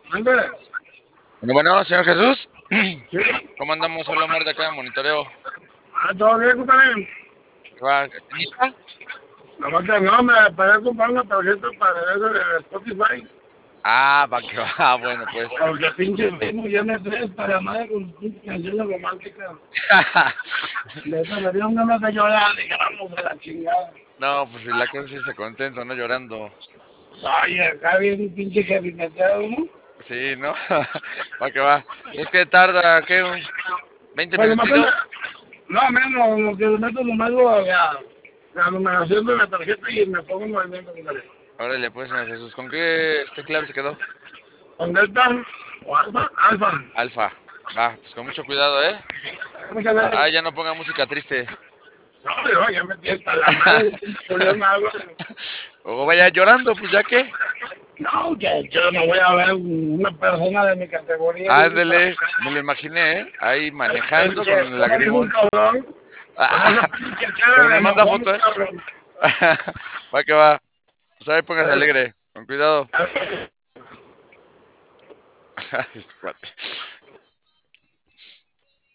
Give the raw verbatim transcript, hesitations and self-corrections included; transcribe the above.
Ándale. Bueno, bueno, señor Jesús, Sí. ¿cómo andamos? Solo Omar de acá de monitoreo. Ah, todo bien, compadre. ¿Qué va? ¿Lista? Nomás que no, me paré comprar una tarjeta para eso de Spotify. Ah, va que va, bueno, pues. Porque pinche ritmo ya me traes para madre con pinche canciones románticas. De eso me dieron ganas de llorar, dije, vamos a la chingada. No, pues si la cosa sí está contento, no llorando. Ay, acá viene un pinche heavy metal, ¿no? Sí, ¿no? Va que va. Es que tarda, ¿qué? ¿Un veinte Pues nomás que me... minutitos? No, menos, lo que le meto nomás lo, la, la numeración de la tarjeta y me pongo en movimiento, compadre. Órale, pues, señor Jesús, ¿con qué este clave se quedó? ¿Con Delta o Alfa? Alfa. Alfa. Va, pues con mucho cuidado, ¿eh? Muchas Ah, gracias. ya no ponga música triste. No, pero ya me tienta la madre, Julián Álvarez. O vaya llorando, pues ya que. No, que yo no voy a ver una persona de mi categoría bien para Ándele, me lo imaginé, ¿eh? Ahí es manejando con que el como dijo un lagrimón. cabrón, con esa Ah, pinche pero cara me de manda mojón, foto, ¿eh? cabrón. Va que va. Pues ahí póngase alegre. Con cuidado. Este cuate.